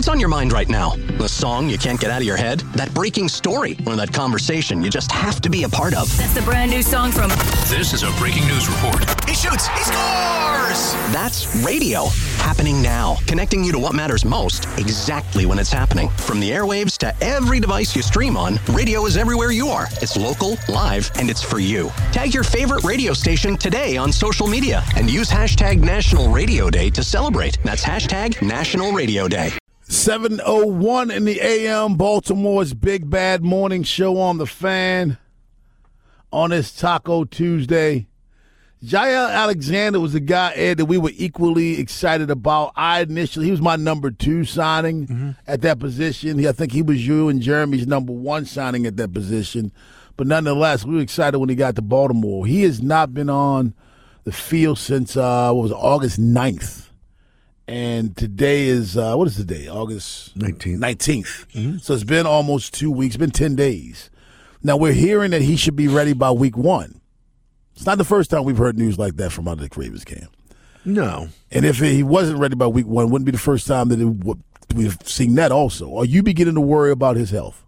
What's on your mind right now? The song you can't get out of your head? That breaking story? Or that conversation you just have to be a part of? That's the brand new song from... This is a breaking news report. He shoots! He scores! That's radio. Happening now. Connecting you to what matters most exactly when it's happening. From the airwaves to every device you stream on, radio is everywhere you are. It's local, live, and it's for you. Tag your favorite radio station today on social media and use hashtag National Radio Day to celebrate. That's hashtag National Radio Day. 7:01 in the a.m. Baltimore's Big Bad Morning Show on the Fan on this Taco Tuesday. Jair Alexander was the guy, Ed, that we were equally excited about. He was my number 2 signing at that position. I think he was you and Jeremy's number 1 signing at that position. But nonetheless, we were excited when he got to Baltimore. He has not been on the field since, August 9th. And today is, what is the day? August 19th. So it's been almost 2 weeks, been 10 days. Now we're hearing that he should be ready by week 1. It's not the first time we've heard news like that from out of the Ravens camp. No. And if he wasn't ready by week 1, it wouldn't be the first time that we've seen that also. Are you beginning to worry about his health?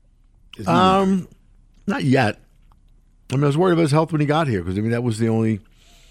Not yet. I mean, I was worried about his health when he got here because, I mean, that was the only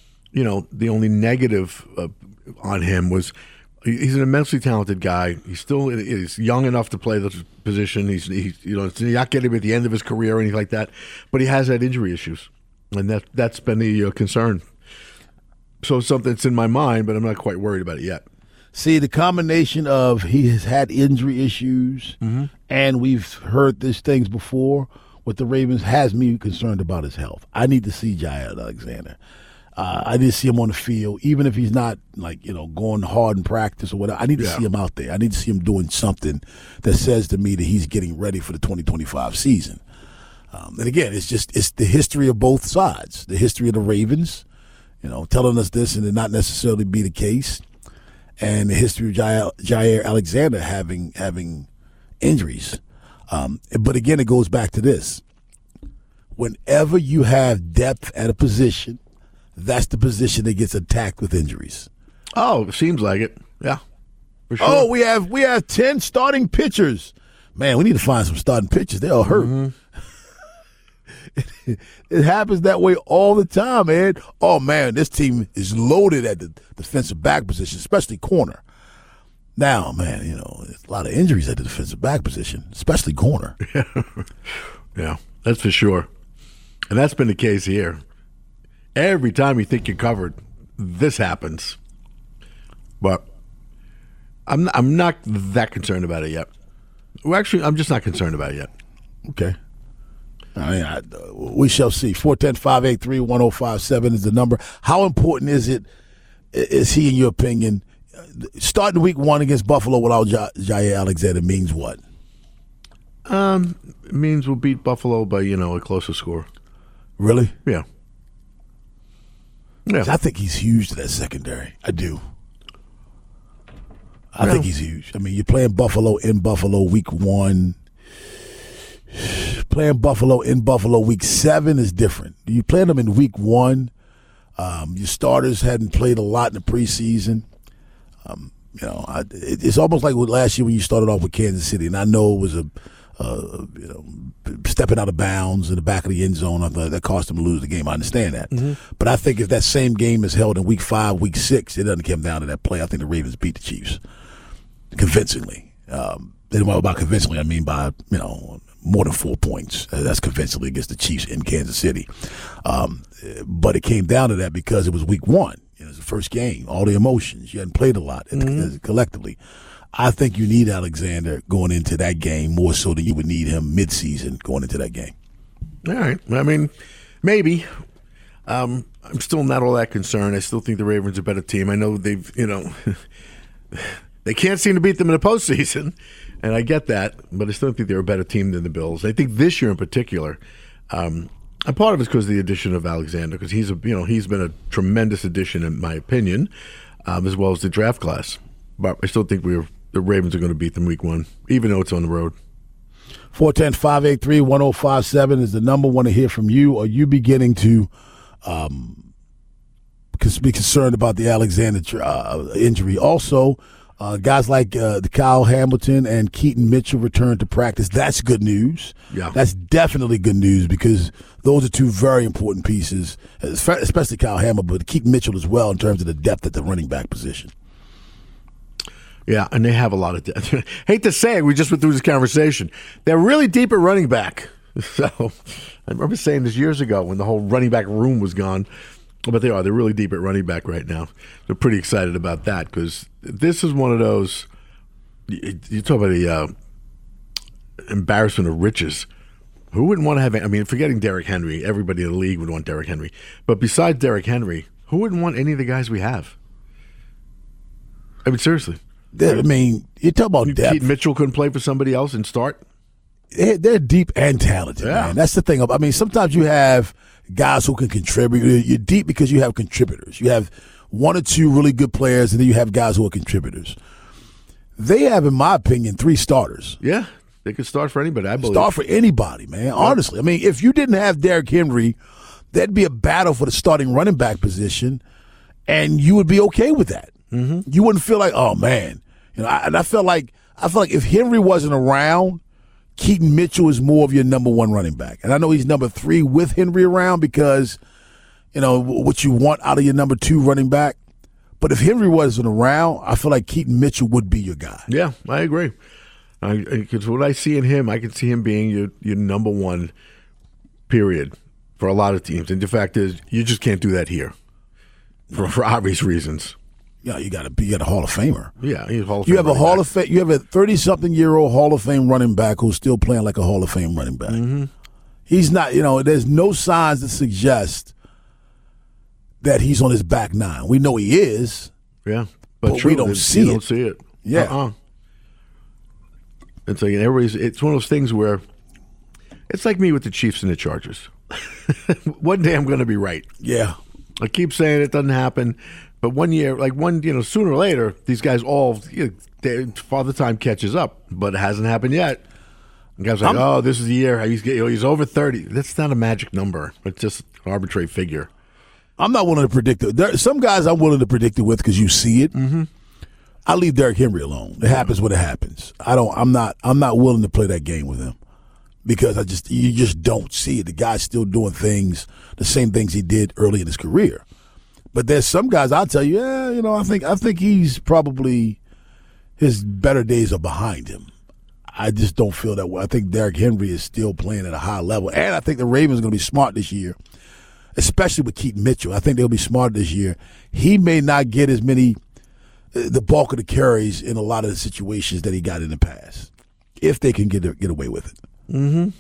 negative on him was he's an immensely talented guy. He's young enough to play the position. He's not getting him at the end of his career or anything like that, but he has had injury issues, and that's been the concern. So something that's in my mind, but I'm not quite worried about it yet. See, the combination of he has had injury issues, and we've heard these things before with the Ravens has me concerned about his health. I need to see Jair Alexander. I need to see him on the field, even if he's not going hard in practice or whatever. I need to see him out there. I need to see him doing something that says to me that he's getting ready for the 2025 season. And again, it's the history of both sides. The history of the Ravens, telling us this and it not necessarily be the case, and the history of Jair Alexander having injuries. But again, it goes back to this. Whenever you have depth at a position, that's the position that gets attacked with injuries. Oh, it seems like it. Yeah, for sure. Oh, we have 10 starting pitchers. Man, we need to find some starting pitchers. They all hurt. It happens that way all the time, man. Oh, man, this team is loaded at the defensive back position, especially corner. Now, man, there's a lot of injuries at the defensive back position, especially corner. Yeah, that's for sure. And that's been the case here. Every time you think you're covered, this happens. But I'm not that concerned about it yet. Well, actually, I'm just not concerned about it yet. Okay. We shall see. 410-583-1057 is the number. How important is he, in your opinion? Starting week 1 against Buffalo without Jair Alexander means what? It means we'll beat Buffalo by, a closer score. Really? Yeah. I think he's huge to that secondary. I do. I think he's huge. I mean, you're playing Buffalo in Buffalo week 1. Playing Buffalo in Buffalo week 7 is different. You play them in week 1. Your starters hadn't played a lot in the preseason. It's almost like last year when you started off with Kansas City, and I know it was stepping out of bounds in the back of the end zone. I thought that cost them to lose the game. I understand that. But I think if that same game is held in week 5, week 6, it doesn't come down to that play. I think the Ravens beat the Chiefs convincingly. By convincingly, I mean by, more than 4 points. That's convincingly against the Chiefs in Kansas City. But it came down to that because it was week 1. It was the first game, all the emotions. You hadn't played a lot collectively. I think you need Alexander going into that game more so than you would need him midseason going into that game. All right. I mean, maybe. I'm still not all that concerned. I still think the Ravens are a better team. I know they've, they can't seem to beat them in the postseason, and I get that, but I still think they're a better team than the Bills. I think this year in particular, and part of it's because of the addition of Alexander, because he's been a tremendous addition in my opinion, as well as the draft class. But I still think the Ravens are going to beat them week 1, even though it's on the road. 410-583-1057 is the number. Want to hear from you. Are you beginning to be concerned about the Alexander injury? Also, Guys like Kyle Hamilton and Keaton Mitchell returned to practice. That's good news. Yeah. That's definitely good news because those are two very important pieces, especially Kyle Hamilton, but Keaton Mitchell as well in terms of the depth at the running back position. Yeah, and they have a lot of depth. Hate to say it, we just went through this conversation. They're really deep at running back. So I remember saying this years ago when the whole running back room was gone. But they are. They're really deep at running back right now. They're pretty excited about that because this is one of those. You talk about the embarrassment of riches. Who wouldn't want to have? I mean, forgetting Derrick Henry, everybody in the league would want Derrick Henry. But besides Derrick Henry, who wouldn't want any of the guys we have? I mean, seriously. I mean, you talk about depth. Keaton Mitchell couldn't play for somebody else and start. They're deep and talented, man. That's the thing. I mean, sometimes you have guys who can contribute. You're deep because you have contributors. You have one or two really good players, and then you have guys who are contributors. They have, in my opinion, 3 starters. Yeah, they could start for anybody, I believe. Start for anybody, man. Honestly. I mean, if you didn't have Derrick Henry, there'd be a battle for the starting running back position, and you would be okay with that. Mm-hmm. You wouldn't feel like, oh, man. I felt like if Henry wasn't around, Keaton Mitchell is more of your number 1 running back. And I know he's number 3 with Henry around because, what you want out of your number 2 running back. But if Henry wasn't around, I feel like Keaton Mitchell would be your guy. Yeah, I agree. Because what I see in him, I can see him being your number 1, period, for a lot of teams. And the fact is, you just can't do that here for obvious reasons. Yeah, you got a Hall of Famer. Yeah, he's a Hall of Famer. You have a Hall of Fame. You have a 30-something-year-old Hall of Fame running back who's still playing like a Hall of Fame running back. Mm-hmm. He's not. There's no signs that suggest that he's on his back 9. We know he is. Yeah, but we don't see it. You don't see it. Yeah. It's like it's one of those things where it's like me with the Chiefs and the Chargers. One day I'm going to be right. Yeah. I keep saying it doesn't happen. But one year, sooner or later, these guys all, Father Time catches up, but it hasn't happened yet. And guys are like, this is the year he's over 30. That's not a magic number. It's just an arbitrary figure. I'm not willing to predict it. There are some guys I'm willing to predict it with because you see it. Mm-hmm. I leave Derrick Henry alone. It happens when it happens. I'm not willing to play that game with him because you just don't see it. The guy's still doing the same things he did early in his career. But there's some guys I'll tell you, I think he's probably his better days are behind him. I just don't feel that way. I think Derrick Henry is still playing at a high level. And I think the Ravens are going to be smart this year, especially with Keaton Mitchell. I think they'll be smart this year. He may not get as many, the bulk of the carries in a lot of the situations that he got in the past, if they can get away with it. Mm-hmm.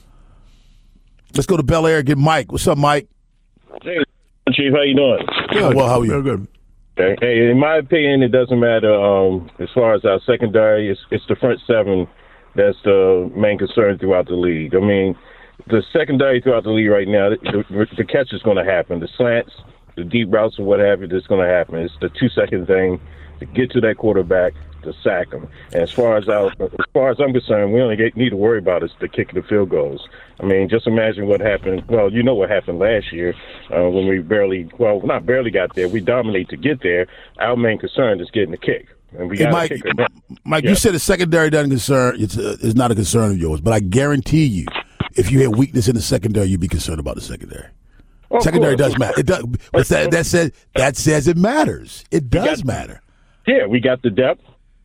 Let's go to Bel Air and get Mike. What's up, Mike? Hey, Chief, how you doing? Good. Well, how are you? Good. Okay. Hey, in my opinion, it doesn't matter. As far as our secondary, it's the front 7 that's the main concern throughout the league. I mean, the secondary throughout the league right now, the catch is going to happen. The slants, the deep routes, and what have you, that's going to happen. It's the 2-second thing to get to that quarterback to sack him. And as far as I'm concerned, we only need to worry about is the kick of the field goals. I mean, just imagine what happened. Well, you know what happened last year when we not barely got there. We dominate to get there. Our main concern is getting the kick. And we got Mike, a kicker. Mike, you said the secondary doesn't concern. It's not a concern of yours, but I guarantee you, if you had weakness in the secondary, you'd be concerned about the secondary. Secondary does matter. It does. But that says it matters. It does matter. Yeah, we got the depth.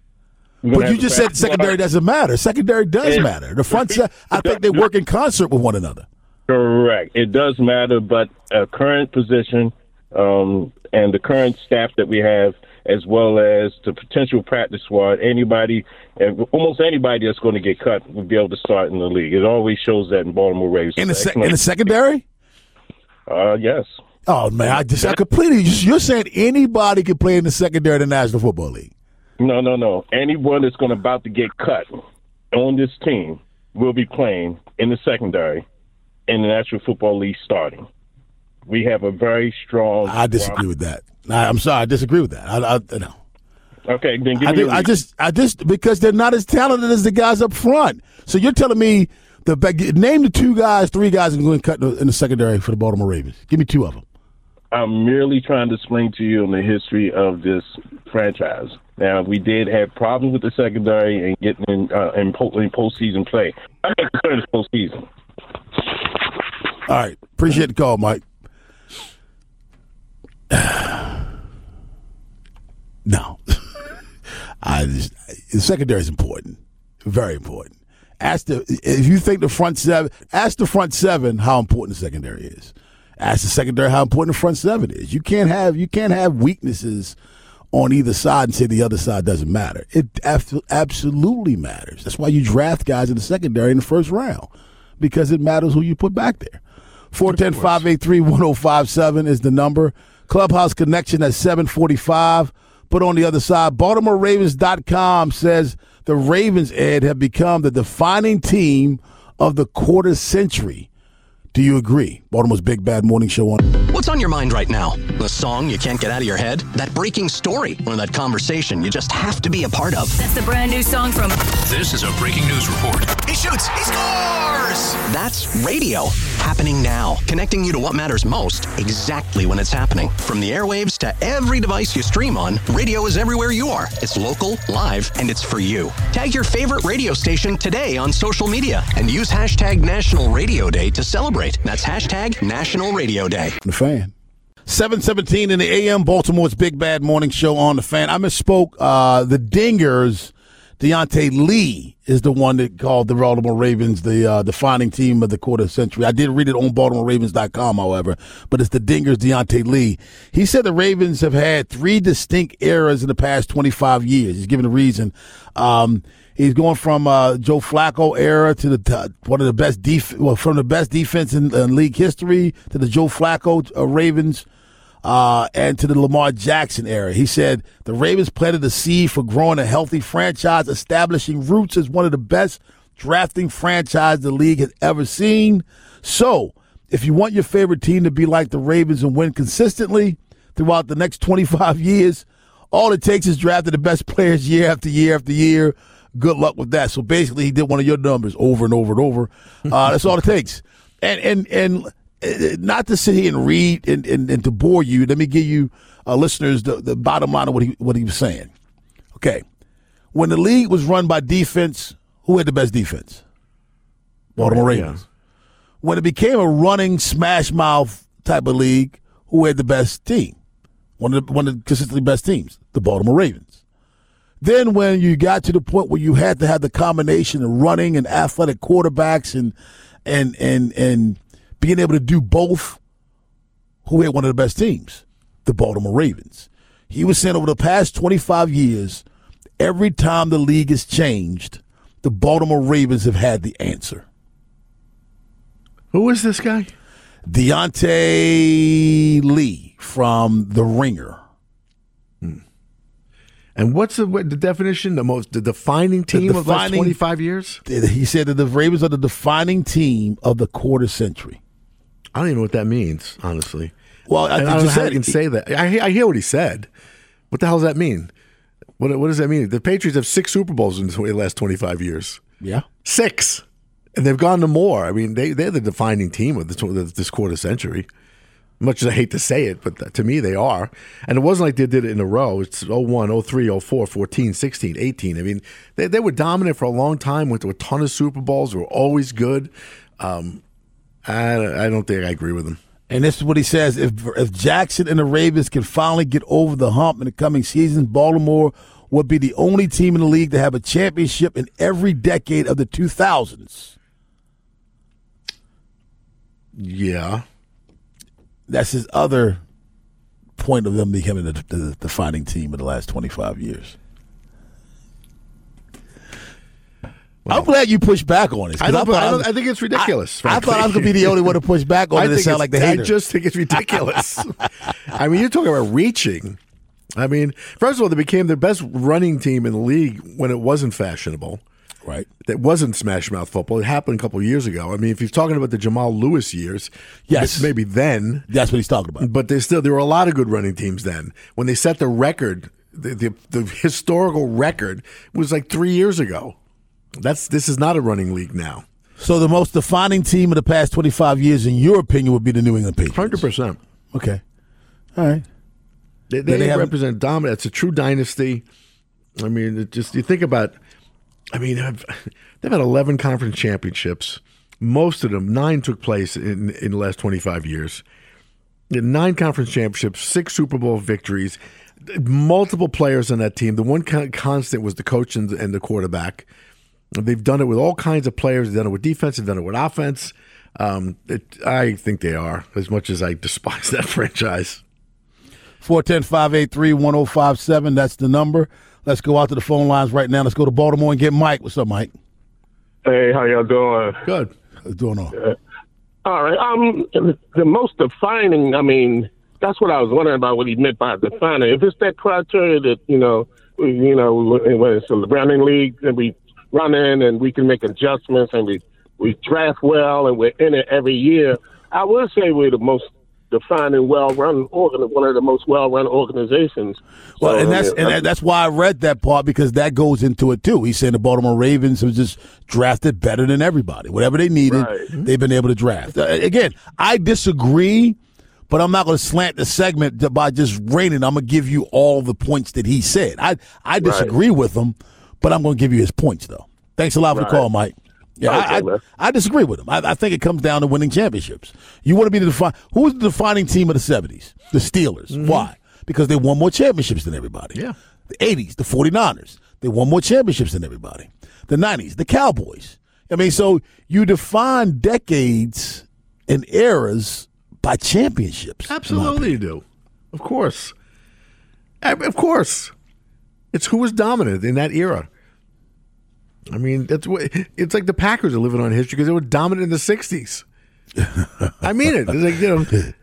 But you just said secondary doesn't matter. Secondary does matter. The front set, I think they work in concert with one another. Correct. It does matter, but current position and the current staff that we have, as well as the potential practice squad, almost anybody that's going to get cut will be able to start in the league. It always shows that in Baltimore Ravens. In the secondary? Yes. Oh, man, I completely, you're saying anybody can play in the secondary of the National Football League? No. Anyone that's about to get cut on this team will be playing in the secondary in the National Football League starting. We have a very strong. I disagree with that. I'm sorry, I disagree with that. I no. Okay, then give me. I just because they're not as talented as the guys up front. So you're telling me name the 3 guys that are going to cut in the secondary for the Baltimore Ravens. Give me 2 of them. I'm merely trying to explain to you on the history of this franchise. Now, we did have problems with the secondary and getting in postseason play. I'm not concerned with postseason. All right. Appreciate the call, Mike. No. The secondary is important. Very important. If you think the front seven, ask the front seven how important the secondary is. Ask the secondary how important the front seven is. You can't have weaknesses on either side and say the other side doesn't matter. It absolutely matters. That's why you draft guys in the secondary in the first round, because it matters who you put back there. 410-583-1057 is the number. Clubhouse Connection at 745. But on the other side, BaltimoreRavens.com says the Ravens, Ed, have become the defining team of the quarter century. Do you agree? Baltimore's Big Bad Morning Show on. What's on your mind right now? The song you can't get out of your head? That breaking story? Or that conversation you just have to be a part of? That's the brand new song from... This is a breaking news report. He shoots. He scores! That's radio. Happening now. Connecting you to what matters most exactly when it's happening. From the airwaves to every device you stream on, radio is everywhere you are. It's local, live, and it's for you. Tag your favorite radio station today on social media and use hashtag National Radio Day to celebrate. That's hashtag National Radio Day. The Fan. 7:17 in the AM, Baltimore's Big Bad Morning Show on The Fan. I misspoke. The Dingers, Deontay Lee is the one that called the Baltimore Ravens the defining team of the quarter century. I did read it on BaltimoreRavens.com, however, but it's the Dingers, Deontay Lee. He said the Ravens have had 3 distinct eras in the past 25 years. He's given a reason. He's going from Joe Flacco era to one of the best from the best defense in league history to the Joe Flacco Ravens, and to the Lamar Jackson era. He said the Ravens planted the seed for growing a healthy franchise, establishing roots as one of the best drafting franchise the league has ever seen. So, if you want your favorite team to be like the Ravens and win consistently throughout the next 25 years, all it takes is drafting the best players year after year after year. Good luck with that. So basically, he did one of your numbers over and over and over. That's all it takes. And not to sit here and read and to bore you. Let me give you listeners the bottom line of what he was saying. Okay, when the league was run by defense, who had the best defense? Baltimore Ravens. Yeah. When it became a running smash mouth type of league, who had the best team? One of the consistently best teams, the Baltimore Ravens. Then when you got to the point where you had to have the combination of running and athletic quarterbacks and being able to do both, who had one of the best teams? The Baltimore Ravens. He was saying over the past 25 years, every time the league has changed, the Baltimore Ravens have had the answer. Who is this guy? Deontay Lee from The Ringer. And what's the definition? The defining team of the last 25 years? He said that the Ravens are the defining team of the quarter century. I don't even know what that means, honestly. Well, I don't know how you can say that. I hear what he said. What the hell does that mean? What does that mean? The Patriots have 6 Super Bowls in the last 25 years. Yeah. 6. And they've gone to more. I mean, they're the defining team of this quarter century. Much as I hate to say it, but to me they are. And it wasn't like they did it in a row. It's 01, 03, 04, 14, 16, 18. I mean, they were dominant for a long time, went to a ton of Super Bowls, they were always good. I don't think I agree with him. And this is what he says. If Jackson and the Ravens can finally get over the hump in the coming season, Baltimore would be the only team in the league to have a championship in every decade of the 2000s. Yeah. That's his other point of them becoming the defining team of the last 25 years. Well, I'm glad you pushed back on it. I think it's ridiculous. I thought I was going to be the only one to push back on it and sound like the hater. I just think it's ridiculous. I mean, you're talking about reaching. I mean, first of all, they became the best running team in the league when it wasn't fashionable. Right. That wasn't smash mouth football. It happened a couple of years ago. I mean, if you're talking about the Jamal Lewis years, yes, maybe then. That's what he's talking about. But there were a lot of good running teams then. When they set the record, the historical record was like 3 years ago. This is not a running league now. So the most defining team of the past 25 years, in your opinion, would be the New England Patriots? 100%. Okay. All right. They represent dominance. It's a true dynasty. I mean, you think about. I mean, they've had 11 conference championships. Most of them, 9 took place in the last 25 years. 9 conference championships, 6 Super Bowl victories, multiple players on that team. The one constant was the coach and the quarterback. They've done it with all kinds of players. They've done it with defense. They've done it with offense. I think they are, as much as I despise that franchise. 410-583-1057. That's the number. Let's go out to the phone lines right now. Let's go to Baltimore and get Mike. What's up, Mike? Hey, how y'all doing? Good. What's going on? All right. The most defining, I mean, that's what I was wondering about what he meant by defining. If it's that criteria that, when it's a running league and we run in and we can make adjustments and we draft well and we're in it every year, I would say we're the most defining, well-run one of the most well-run organizations. Well, and that's why I read that part, because that goes into it too. He's saying the Baltimore Ravens have just drafted better than everybody. Whatever they needed, they've been able to draft. Again, I disagree, but I'm not going to slant the segment by just rating. I'm going to give you all the points that he said. I disagree with him, but I'm going to give you his points though. Thanks a lot for the call, Mike. Yeah, I disagree with him. I think it comes down to winning championships. You want to be who was the defining team of the 70s? The Steelers. Mm-hmm. Why? Because they won more championships than everybody. Yeah. The 80s, the 49ers. They won more championships than everybody. The 90s, the Cowboys. I mean, so you define decades and eras by championships. Absolutely you do. Of course. Of course. It's who was dominant in that era. I mean, it's like the Packers are living on history because they were dominant in the 60s. I mean it. It's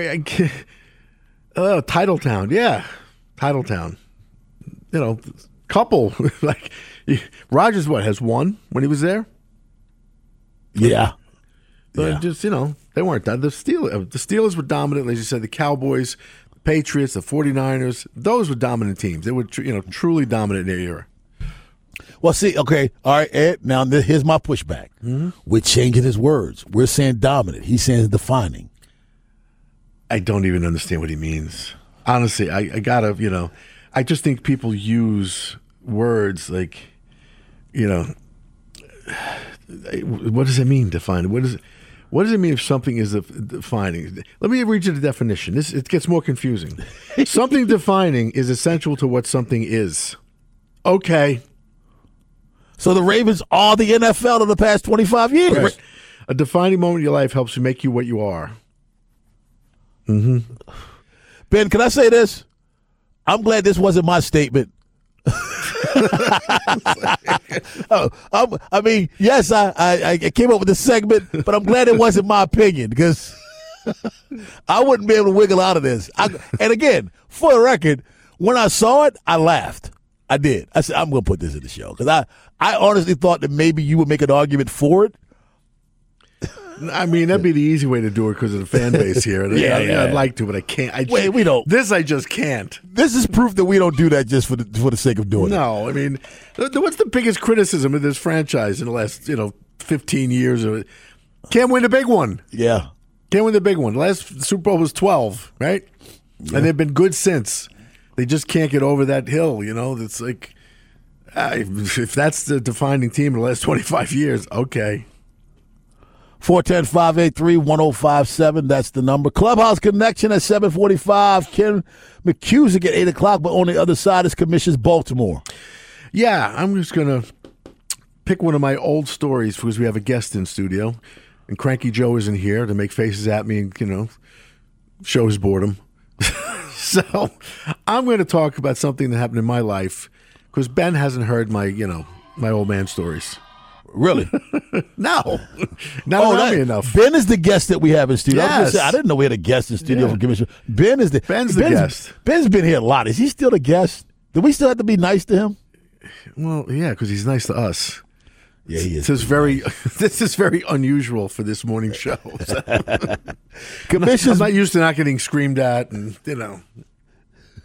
like, Titletown. Yeah. Titletown. Couple. Like, Rodgers, has won when he was there? Yeah. Just, they weren't done. The Steelers were dominant. As you said, the Cowboys, the Patriots, the 49ers, those were dominant teams. They were, truly dominant in their era. Well, see, okay, all right, Ed, now here's my pushback. Mm-hmm. We're changing his words. We're saying dominant. He's saying defining. I don't even understand what he means. Honestly, I gotta, I just think people use words like, what does it mean, defining? What does it mean if something is defining? Let me read you the definition. It gets more confusing. Something defining is essential to what something is. Okay. So the Ravens are the NFL of the past 25 years. Right. A defining moment in your life helps you make you what you are. Mm-hmm. Ben, can I say this? I'm glad this wasn't my statement. I mean, yes, I came up with this segment, but I'm glad it wasn't my opinion, because I wouldn't be able to wiggle out of this. And again, for the record, when I saw it, I laughed. I did. I said, I'm going to put this in the show, because I honestly thought that maybe you would make an argument for it. I mean, that'd be the easy way to do it because of the fan base here. I'd like to, but I can't. We don't. This I just can't. This is proof that we don't do that just for the sake of doing it. No, I mean, what's the biggest criticism of this franchise in the last 15 years? Can't win the big one. Yeah. Can't win the big one. The last Super Bowl was 12, right? Yeah. And they've been good since. They just can't get over that hill, It's like, if that's the defining team in the last 25 years, okay. 410-583-1057. That's the number. Clubhouse Connection at 7:45. Ken McCusick at 8 o'clock, but on the other side is Commissioners Baltimore. Yeah, I'm just going to pick one of my old stories because we have a guest in studio, and Cranky Joe isn't here to make faces at me and, show his boredom. So I'm going to talk about something that happened in my life because Ben hasn't heard my old man stories. Really? No. Not enough. Ben is the guest that we have in studio. Yes. I didn't know we had a guest in studio for Commissioner. Ben's the guest. Ben's been here a lot. Is he still the guest? Do we still have to be nice to him? Well, yeah, because he's nice to us. Yeah, he is. This is very unusual for this morning show. So. I'm not used to not getting screamed at, and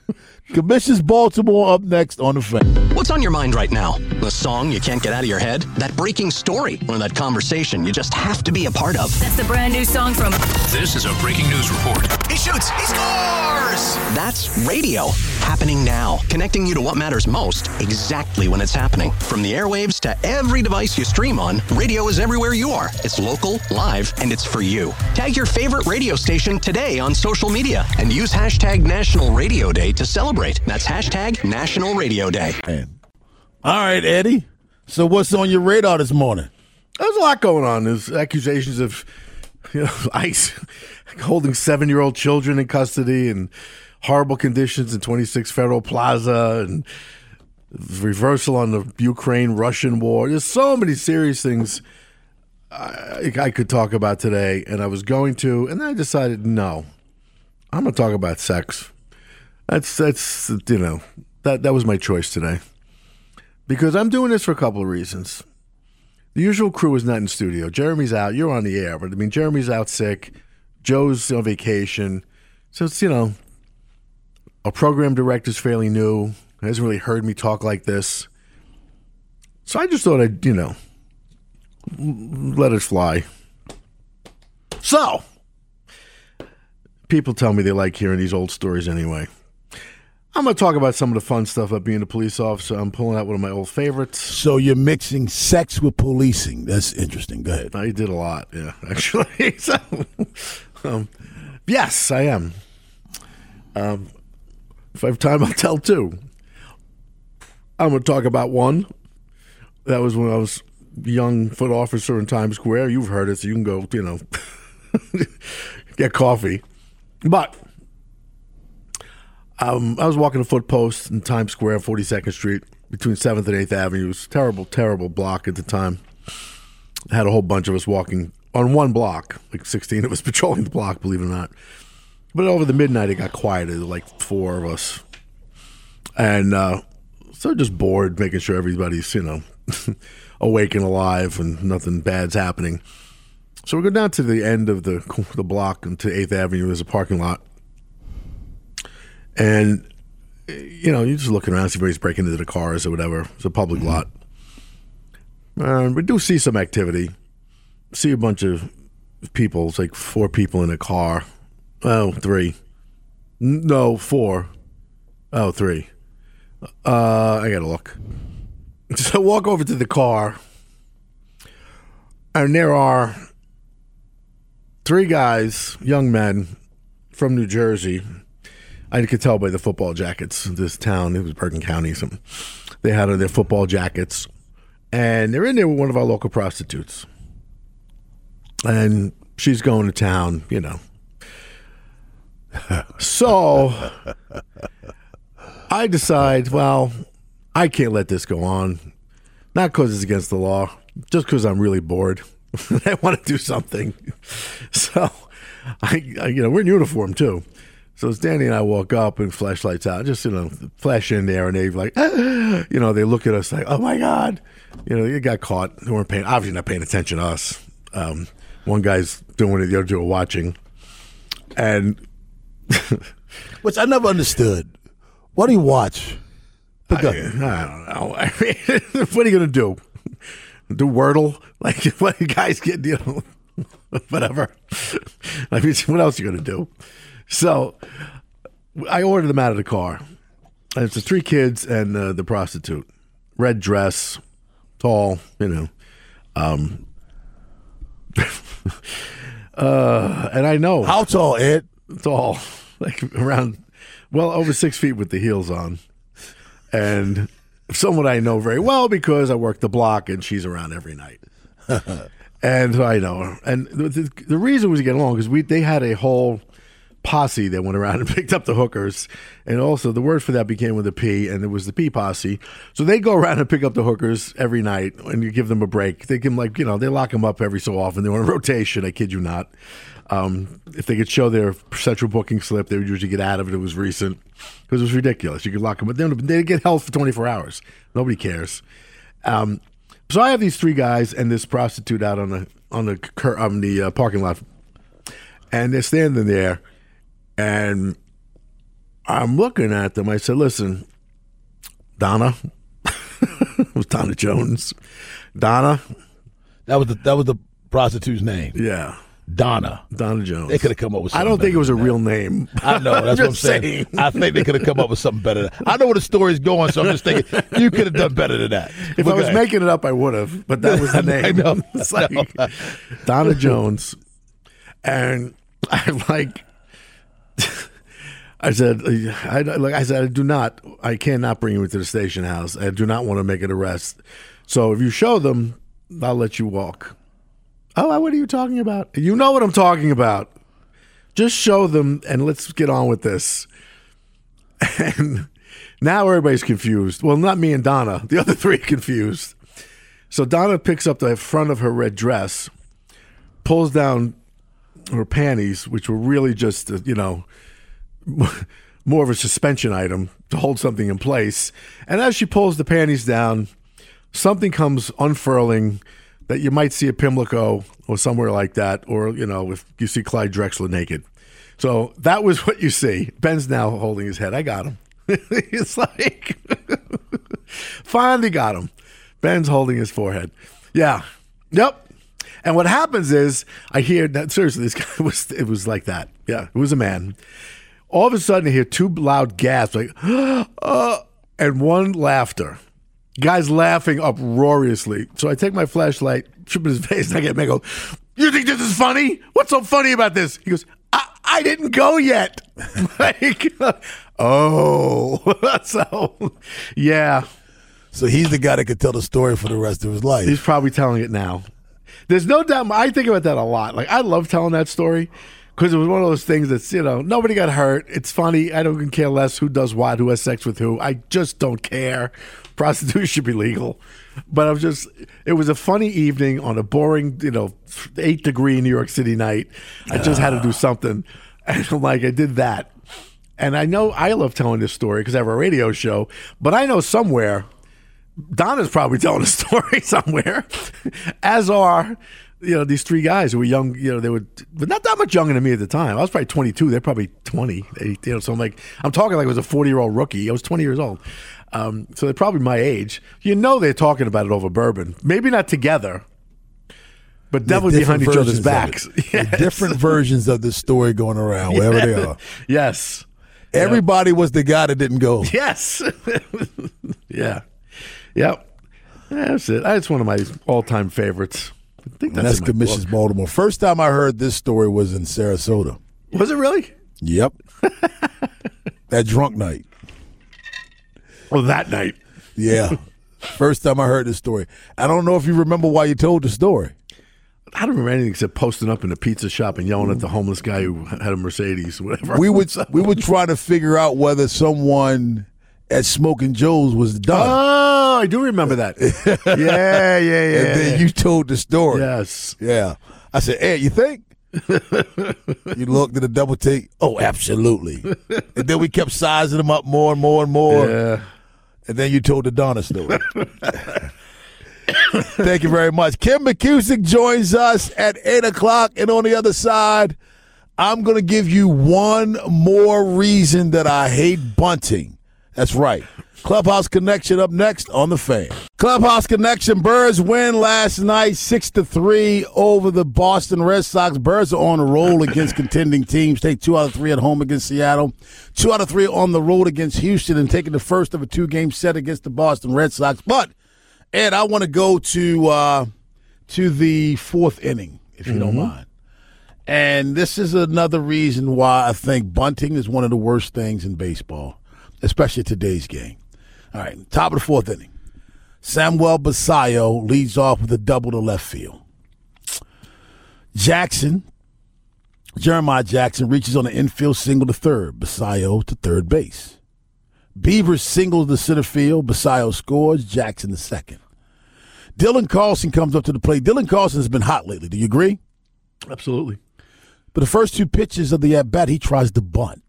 Commissions Baltimore up next on the Fan. What's on your mind right now? The song you can't get out of your head? That breaking story? Or that conversation you just have to be a part of? That's the brand new song from This is a breaking news report. He shoots, he scores! That's radio. Happening now. Connecting you to what matters most exactly when it's happening. From the airwaves to every device you stream on, radio is everywhere you are. It's local, live, and it's for you. Tag your favorite radio station today on social media and use hashtag National Radio Day to celebrate. That's hashtag National Radio Day. All right, Eddie. So what's on your radar this morning? There's a lot going on. There's accusations of ICE holding 7-year-old children in custody and horrible conditions in 26 Federal Plaza and reversal on the Ukraine-Russian war. There's so many serious things I could talk about today, and I was going to, and I decided, no, I'm going to talk about sex. That's that was my choice today. Because I'm doing this for a couple of reasons. The usual crew is not in studio. Jeremy's out. You're on the air. But, Jeremy's out sick. Joe's on vacation. So it's, our program director's fairly new. Hasn't really heard me talk like this. So I just thought I'd, let it fly. So, people tell me they like hearing these old stories anyway. I'm going to talk about some of the fun stuff about being a police officer. I'm pulling out one of my old favorites. So you're mixing sex with policing. That's interesting. Go ahead. I did a lot, yeah, actually. So, yes, I am. If I have time, I'll tell two. I'm going to talk about one. That was when I was a young foot officer in Times Square. You've heard it, so you can go, get coffee. But I was walking a foot post in Times Square, 42nd Street, between 7th and 8th Avenue. It was a terrible, terrible block at the time. I had a whole bunch of us walking on one block, like 16 of us patrolling the block, believe it or not. But over the midnight, it got quieter, like 4 of us. And so just bored, making sure everybody's, awake and alive and nothing bad's happening. So we go down to the end of the block into 8th Avenue. There's a parking lot. And, you're just looking around, see if anybody's breaking into the cars or whatever. It's a public lot. We do see some activity. See a bunch of people. It's like 4 people in a car. Oh, 3. No, 4. Oh, 3. I gotta look. So I walk over to the car, and there are 3 guys, young men from New Jersey. I could tell by the football jackets. This town, it was Bergen County. They had on their football jackets, and they're in there with one of our local prostitutes. And she's going to town, So I decide, well, I can't let this go on. Not because it's against the law, just because I'm really bored. I want to do something. So I we're in uniform too. So as Danny and I walk up and flashlights out, just, flash in there, and they're like, they look at us like, oh my God. They got caught. They weren't obviously not paying attention to us. One guy's doing it, the other two are watching. And which I never understood. What do you watch? I don't know. What are you going to do? Do Wordle? Like, what guys get, whatever. What else are you going to do? So I ordered them out of the car. And it's the 3 kids and the prostitute. Red dress, tall, And I know. How tall, Ed? Tall. Like around, over 6 feet with the heels on. And someone I know very well because I work the block and she's around every night. And I know her. And the reason we get along is they had a whole posse that went around and picked up the hookers. And also the word for that began with a P, and it was the P posse. So they go around and pick up the hookers every night, and you give them a break. They give them they lock them up every so often. They're on a rotation, I kid you not. If they could show their central booking slip, they would usually get out of it. It was recent because it was ridiculous. You could lock them, but then they get held for 24 hours. Nobody cares. So I have these 3 guys and this prostitute out on the parking lot, and they're standing there, and I'm looking at them. I said, listen, Donna. It was Donna Jones. Donna. That was the prostitute's name. Yeah. Donna Jones. They could have come up with something. I don't think it was a better real than that. name. I know. That's what I'm saying. I think they could have come up with something better than that. I know where the story's going, so I'm just thinking you could have done better than that. If I was making it up, I would have, but that was the name. I know. It's like Donna Jones. And I said, I cannot bring you into the station house. I do not want to make an arrest. So if you show them, I'll let you walk. Oh, what are you talking about? You know what I'm talking about. Just show them and let's get on with this. And now everybody's confused. Well, not me and Donna. The other three are confused. So Donna picks up the front of her red dress, pulls down her panties, which were really just, more of a suspension item to hold something in place. And as she pulls the panties down, something comes unfurling that you might see at Pimlico or somewhere like that, or, if you see Clyde Drexler naked. So that was what you see. Ben's now holding his head. I got him. It's like, finally got him. Ben's holding his forehead. Yeah. Yep. And what happens is, I hear that, seriously, this guy it was like that. Yeah, it was a man. All of a sudden, I hear two loud gasps, like, and one laughter. Guy's laughing uproariously. So I take my flashlight, trip in his face, and I get him. I go, "You think this is funny? What's so funny about this?" He goes, I didn't go yet. Like, oh. So, yeah. So he's the guy that could tell the story for the rest of his life. He's probably telling it now. There's no doubt. I think about that a lot. Like, I love telling that story because it was one of those things that's, nobody got hurt. It's funny. I don't care less who does what, who has sex with who. I just don't care. Prostitution should be legal. But it was a funny evening on a boring, 8-degree New York City night. I just had to do something. And I'm like, I did that. And I know I love telling this story because I have a radio show, but I know somewhere Donna's probably telling a story somewhere, as are, these three guys who were young, they were not that much younger than me at the time. I was probably 22. They're probably 20. So I'm talking like I was a 40-year-old rookie. I was 20 years old. So they're probably my age. They're talking about it over bourbon. Maybe not together, but definitely behind each other's backs. Yes. Different versions of this story going around, wherever they are. Yes. Everybody was the guy that didn't go. Yes. Yeah. Yep. That's it. That's one of my all-time favorites. I think that's Commissions Baltimore. First time I heard this story was in Sarasota. Was it really? Yep. That drunk night. Oh, that night. Yeah. First time I heard this story. I don't know if you remember why you told the story. I don't remember anything except posting up in a pizza shop and yelling at the homeless guy who had a Mercedes or whatever. We would try to figure out whether someone at Smoking Joe's was done. Oh, I do remember that. Yeah. And then you told the story. Yes. Yeah. I said, "Hey, you think?" You looked at a double take. Oh, absolutely. And then we kept sizing them up more and more and more. Yeah. And then you told the Donna story. Thank you very much. Kim McCusick joins us at 8 o'clock. And on the other side, I'm going to give you one more reason that I hate bunting. That's right. Clubhouse Connection up next on The Fan. Clubhouse Connection, Birds win last night 6-3 over the Boston Red Sox. Birds are on a roll against contending teams. Take 2 out of 3 at home against Seattle. 2 out of 3 on the road against Houston and taking the first of a 2-game set against the Boston Red Sox. But, Ed, I want to go to the fourth inning, if you don't mind. And this is another reason why I think bunting is one of the worst things in baseball, especially today's game. All right, top of the fourth inning. Samuel Basallo leads off with a double to left field. Jeremiah Jackson reaches on an infield single to third. Basallo to third base. Beavers singles to center field. Basallo scores. Jackson to second. Dylan Carlson comes up to the plate. Dylan Carlson has been hot lately. Do you agree? Absolutely. But the first 2 pitches of the at-bat, he tries to bunt.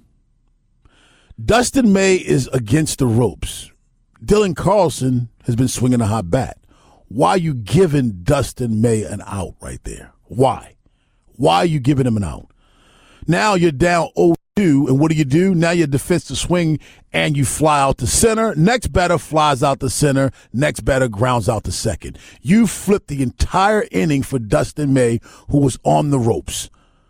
Dustin May is against the ropes. Dylan Carlson has been swinging a hot bat. Why are you giving Dustin May an out right there? Why? Why are you giving him an out? Now you're down 0 And what do? Now your defensive swing and you fly out to center. Next batter flies out to center. Next batter grounds out to second. You flipped the entire inning for Dustin May, who was on the ropes.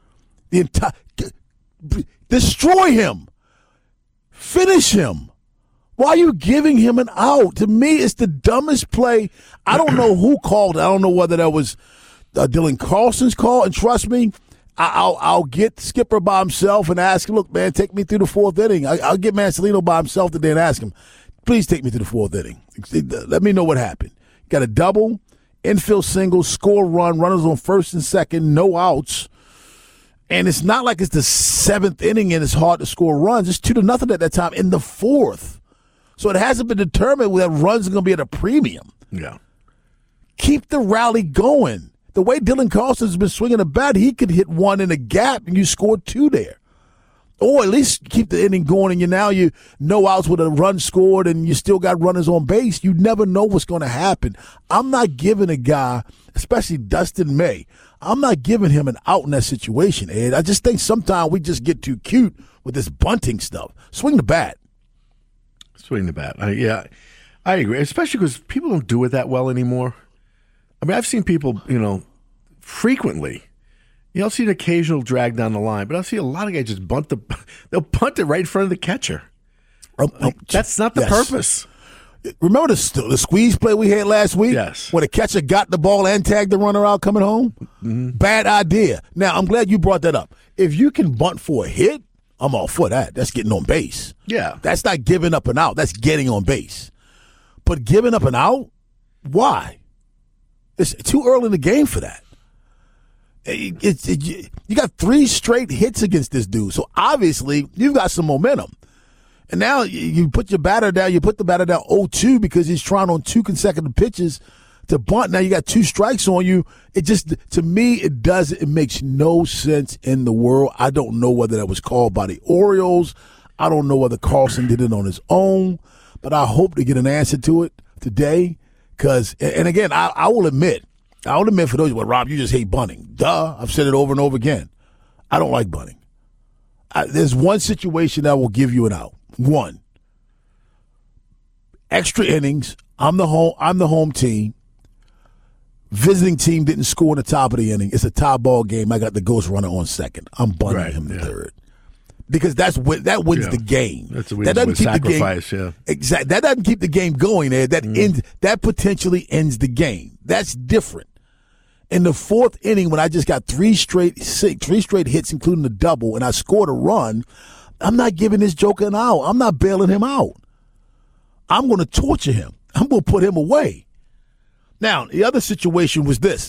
Destroy him. Finish him. Why are you giving him an out? To me, it's the dumbest play. I don't know who called it. I don't know whether that was Dylan Carlson's call. And trust me, I'll get Skipper by himself and ask him, look, man, take me through the fourth inning. I'll get Mancelino by himself today and ask him, please take me through the fourth inning. Let me know what happened. Got a double, infield single, score run, runners on first and second, no outs. And it's not like it's the seventh inning and it's hard to score runs. It's 2-0 at that time in the fourth. So it hasn't been determined that runs are going to be at a premium. Yeah. Keep the rally going. The way Dylan Carlson's been swinging the bat, he could hit one in a gap and you scored 2 there. Or at least keep the inning going and you no outs with a run scored and you still got runners on base. You never know what's going to happen. I'm not giving a guy, especially Dustin May, I'm not giving him an out in that situation, Ed. I just think sometimes we just get too cute with this bunting stuff. Swing the bat. Swing the bat. I agree, especially because people don't do it that well anymore. I mean, I've seen people, frequently. I'll see an occasional drag down the line, but I'll see a lot of guys just they'll bunt it right in front of the catcher. That's not the purpose. Remember the squeeze play we had last week? Yes. Where the catcher got the ball and tagged the runner out coming home? Mm-hmm. Bad idea. Now, I'm glad you brought that up. If you can bunt for a hit, I'm all for that. That's getting on base. Yeah. That's not giving up an out. That's getting on base. But giving up an out? Why? It's too early in the game for that. You got 3 straight hits against this dude. So obviously, you've got some momentum. And now you put your batter down. You put the batter down 0-2 because he's trying on 2 consecutive pitches to bunt. Now you got 2 strikes on you. It just, to me, it makes no sense in the world. I don't know whether that was called by the Orioles. I don't know whether Carlson did it on his own. But I hope to get an answer to it today. Because, and again, I will admit for those, well, Rob, you just hate bunting. Duh. I've said it over and over again. I don't like bunting. There's one situation that will give you an out. One, extra innings. I'm the home team. Visiting team didn't score in the top of the inning. It's a tie ball game. I got the ghost runner on second. I'm bunting him in third because that wins the game. That's a win sacrifice. Yeah, exactly. That doesn't keep the game going. There, that potentially ends the game. That's different. In the fourth inning, when I just got 3 straight hits, including the double, and I scored a run. I'm not giving this joker an out. I'm not bailing him out. I'm going to torture him. I'm going to put him away. Now, the other situation was this.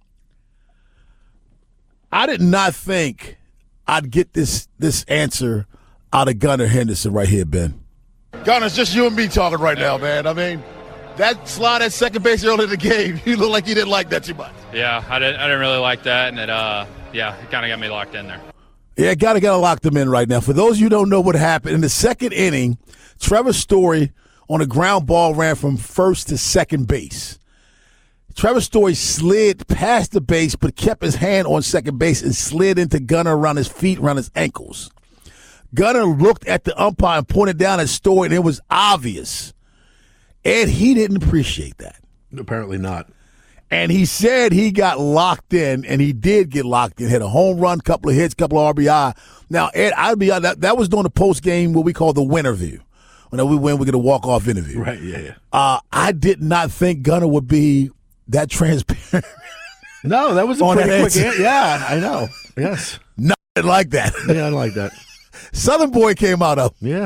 I did not think I'd get this answer out of Gunnar Henderson right here, Ben. Gunnar, it's just you and me talking right now, man. I mean, that slide at second base early in the game, you look like you didn't like that too much. Yeah, I didn't really like that, and it kind of got me locked in there. Yeah, gotta lock them in right now. For those of you who don't know what happened, in the second inning, Trevor Story on a ground ball ran from first to second base. Trevor Story slid past the base but kept his hand on second base and slid into Gunnar around his feet, around his ankles. Gunnar looked at the umpire and pointed down at Story, and it was obvious. And he didn't appreciate that. Apparently not. And he said he got locked in, and he did get locked in. Hit a home run, couple of hits, couple of RBI. Now, Ed, that was during the post-game, what we call the winterview. When we win, we get a walk-off interview. Right, yeah. I did not think Gunnar would be that transparent. No, that was a pretty quick answer. Yeah, I know. Yes. Nothing like that. Yeah, I didn't like that. Southern Boy came out of. Yeah.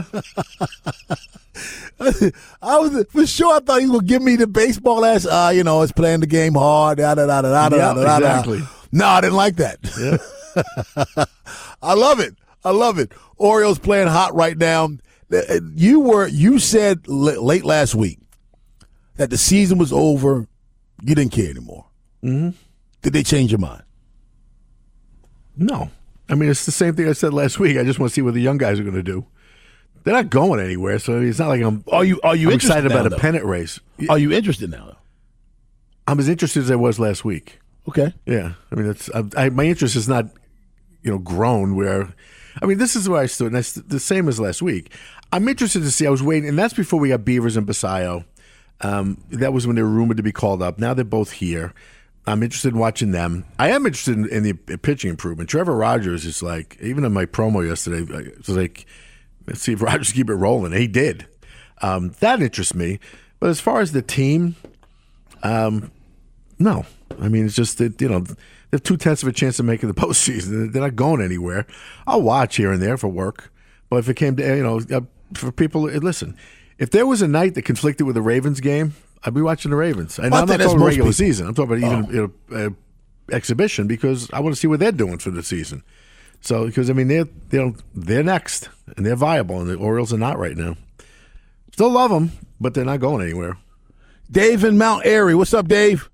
I thought he would give me the baseball ass. It's playing the game hard. Exactly. No, I didn't like that. Yeah. I love it. Orioles playing hot right now. You said late last week that the season was over. You didn't care anymore. Mm-hmm. Did they change your mind? No. I mean, it's the same thing I said last week. I just want to see what the young guys are going to do. They're not going anywhere, so it's not like I'm. Are you excited about a pennant race? Are you interested now? I'm as interested as I was last week. Okay. Yeah. I mean, my interest is not, grown. Where I mean, this is where I stood, and that's the same as last week. I'm interested to see. I was waiting, and that's before we got Beavers and Basayo. That was when they were rumored to be called up. Now they're both here. I'm interested in watching them. I am interested in the pitching improvement. Trevor Rogers is like, even in my promo yesterday, it was like, let's see if Rogers keep it rolling. He did. That interests me. But as far as the team, no. I mean, it's just that, they have 2/10 of a chance of making the postseason. They're not going anywhere. I'll watch here and there for work. But if it came to, for people, listen, if there was a night that conflicted with the Ravens game, I'd be watching the Ravens. And I'm not talking regular season. I'm talking about even exhibition, because I want to see what they're doing for the season. So, because, I mean, they're next, and they're viable, and the Orioles are not right now. Still love them, but they're not going anywhere. Dave in Mount Airy. What's up, Dave?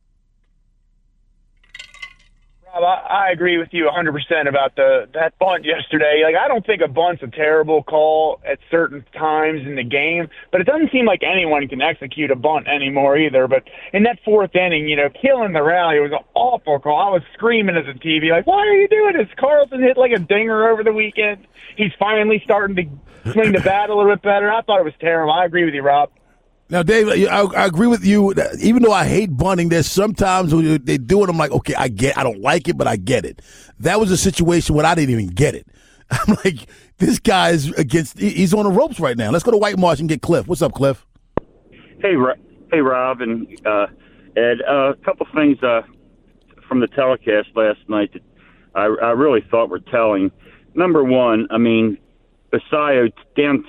Rob, I agree with you 100% about that bunt yesterday. Like, I don't think a bunt's a terrible call at certain times in the game, but it doesn't seem like anyone can execute a bunt anymore either. But in that fourth inning, killing the rally, it was an awful call. I was screaming at the TV, like, why are you doing this? Carlson hit like a dinger over the weekend. He's finally starting to swing the bat a little bit better. I thought it was terrible. I agree with you, Rob. Now, Dave, I agree with you. Even though I hate bunting, there's sometimes when they do it, I'm like, okay, I don't like it, but I get it. That was a situation where I didn't even get it. I'm like, this guy's he's on the ropes right now. Let's go to White Marsh and get Cliff. What's up, Cliff? Hey, Rob and Ed. A couple things from the telecast last night that I really thought were telling. Number one, I mean, Basayo down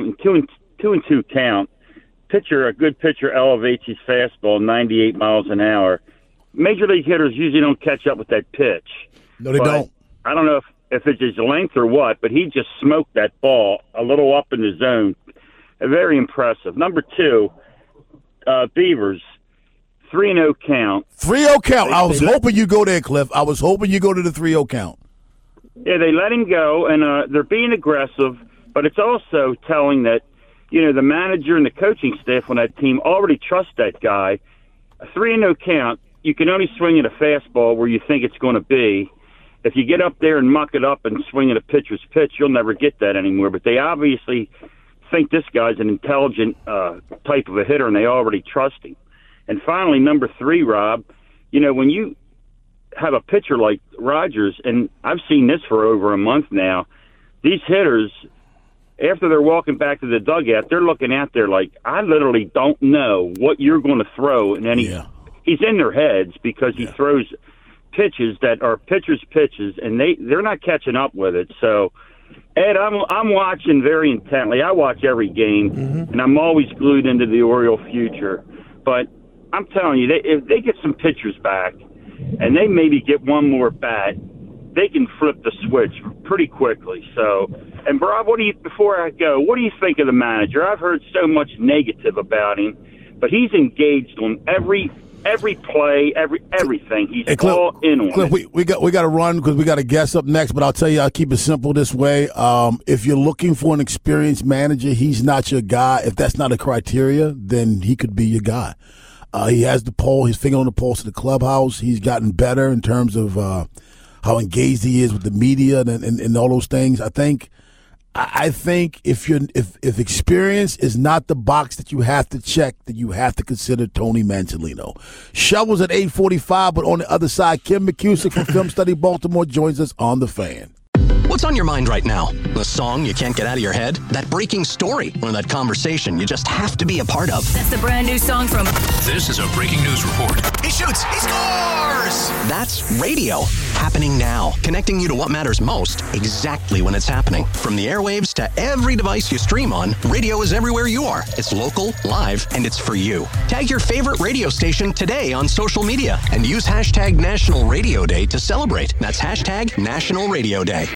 2-2 count. A good pitcher elevates his fastball 98 miles an hour. Major league hitters usually don't catch up with that pitch. No, they don't. I don't know if it's his length or what, but he just smoked that ball a little up in the zone. Very impressive. Number two, Beavers, 3-0 count. 3-0 count. I was hoping you go there, Cliff. I was hoping you go to the 3-0 count. Yeah, they let him go, and they're being aggressive, but it's also telling that the manager and the coaching staff on that team already trust that guy. A 3-0 count, you can only swing at a fastball where you think it's going to be. If you get up there and muck it up and swing at a pitcher's pitch, you'll never get that anymore. But they obviously think this guy's an intelligent type of a hitter, and they already trust him. And finally, number three, Rob, when you have a pitcher like Rogers, and I've seen this for over a month now, these hitters – after they're walking back to the dugout, they're looking out there like, I literally don't know what you're going to throw. And then he's in their heads because he throws pitches that are pitchers' pitches, and they're not catching up with it. So, Ed, I'm watching very intently. I watch every game, and I'm always glued into the Oriole future. But I'm telling you, if they get some pitchers back and they maybe get one more bat, they can flip the switch pretty quickly. So, and Rob, before I go, what do you think of the manager? I've heard so much negative about him, but he's engaged on every play, everything. He's all in on Cliff, it. we got to run because we got a guest up next. But I'll tell you, I'll keep it simple this way. If you're looking for an experienced manager, he's not your guy. If that's not a criteria, then he could be your guy. He has his finger on the pulse of the clubhouse. He's gotten better in terms of how engaged he is with the media and all those things. I think if experience is not the box that you have to check, then you have to consider Tony Manzolino. Shovels at 8:45, but on the other side, Kim McCusick from Film Study Baltimore joins us on The Fan. What's on your mind right now? The song you can't get out of your head? That breaking story? Or that conversation you just have to be a part of? That's the brand new song from... This is a breaking news report. He shoots! He scores! That's radio. Happening now. Connecting you to what matters most exactly when it's happening. From the airwaves to every device you stream on, radio is everywhere you are. It's local, live, and it's for you. Tag your favorite radio station today on social media and use hashtag National Radio Day to celebrate. That's hashtag National Radio Day.